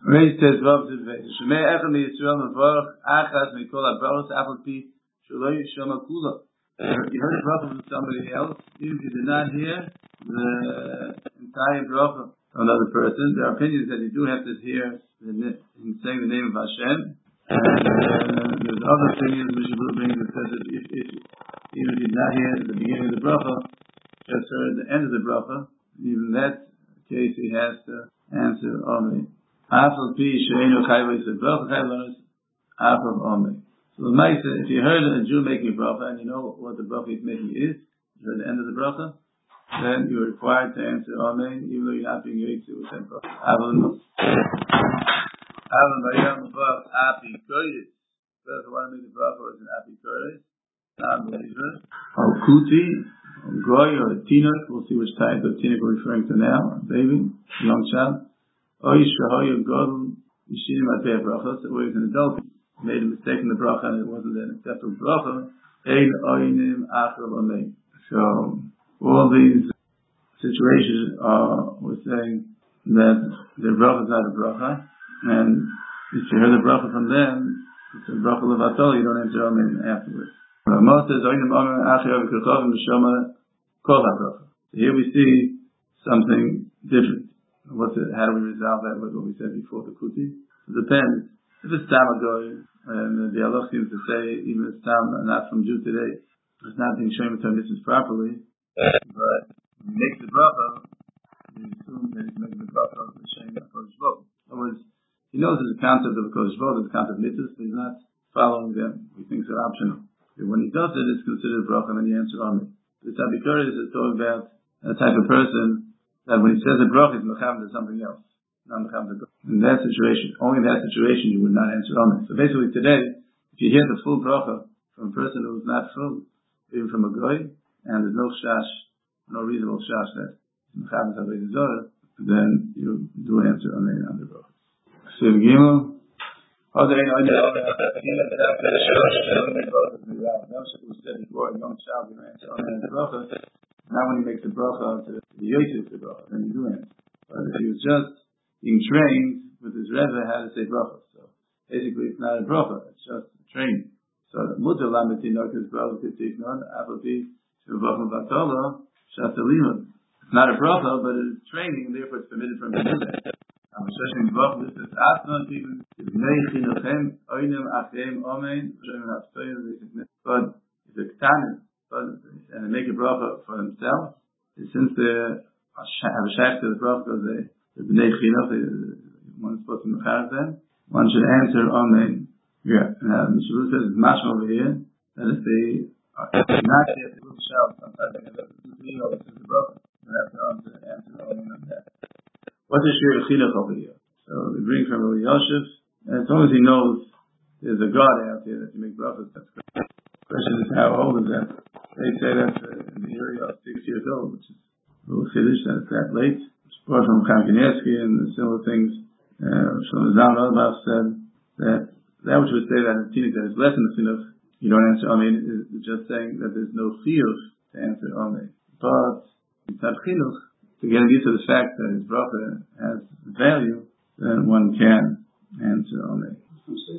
Raise says, Rav says, Shemei Echad Yisrael Mevorach Achas Mikol HaBrachos Afal Pi Shaloi Shema Kula. You heard a bracha from somebody else, even if you did not hear the entire bracha from another person. There are opinions that you do have to hear him saying the name of Hashem. And there's other opinions which will bring that says that if even if you did not hear the beginning of the bracha, just heard the end of the bracha, even in that case he has to answer Amen. Afal Pi Sheinu Chayva Yisrael Bracha Chayva Afal Amen. So the Maisa, if you heard a Jew making a bracha and you know what the bracha he's making is, you heard the end of the bracha, then you're required to answer Amen, even though you're not being yotze with that bracha. Avalon Bayam Mavach Api Koyis. First one made the bracha was an Api Koyis, non-believer. Or Kuti, or Goy, or a Tinok, we'll see which type of Tinok we're referring to now, a baby, a young child. Oy Shahoy Godel Yishinim Atei Brachos, where he's an adult. Made a mistake in the bracha and it wasn't an acceptable bracha. Ein oinim achar l'mei. So all these situations we're saying that the bracha is not a bracha, and if you hear the bracha from them, it's a bracha levatol. You don't answer amen afterwards. Ramah says oinim amen achar v'kirchavim l'shoma kol habracha. So here we see something different. How do we resolve that with what we said before the kuti? It depends. If it's Tam Agoy, and the Allah seems to say, even if it's Tam, not from Jew today, it's not being shown to mitzvahs properly, but when he makes the bracha, you assume that he's making the bracha of the Shem HaKodesh Baruch. In other words, he knows there's a concept of the Kodesh Baruch, there's a concept of mitzvahs, but he's not following them. He thinks they're optional. But when he does it, it's considered a bracha, and then he answers Amen. The Tabikoris is talking about a type of person that when he says a bracha, he's mechav to something else. In that situation, only in that situation, you would not answer Amen. So basically today, if you hear the full bracha from a person who is not full, even from a goy, and there's no shash, no reasonable shash that then you do answer Amen on the bracha. So the Gimel, said before, a young child, you answer Amen on the bracha. Now when he makes the bracha to the yotze, the bracha, then you do answer. But if he was just being trained with his Rebbe how to say bracha. So basically it's not a bracha, it's just training. So mutar lamed tinok is bracha k'tiknon, afapi shuvachim v'atola shatalimud. It's not a bracha, but it's training, and therefore it's permitted for him to do that. This is asman even bnei chinochem oinem achem omein shem haftoyin v'yisik. But if it's ktanim, and they make a bracha for themselves, since they have a shaykh to the bracha because the bnei chinuch, one is supposed to mechav them, one should answer Amen. Yeah. Now, the Shavuot says it's mashma over here, that if they are not yet to do the shout, sometimes they have to do the bracha. They have to answer Amen on that. What's the shir chinuch over here? So they bring from Rabbi Yosef, and as long as he knows there's a God out there that you make brachas, that's great. The question is, how old is that? They say that's in the area of 6 years old, which is a little chiddush that it's that late. Brought from Chaim Kanievsky and the similar things. Shlomo Zalman Auerbach said that which would say that in Tinuk that is less than the chinuch, you don't answer Amen, is just saying that there's no chiyuv to answer Amen. But it's not chinuch, to get used to the fact that his bracha has value, then one can answer Amen.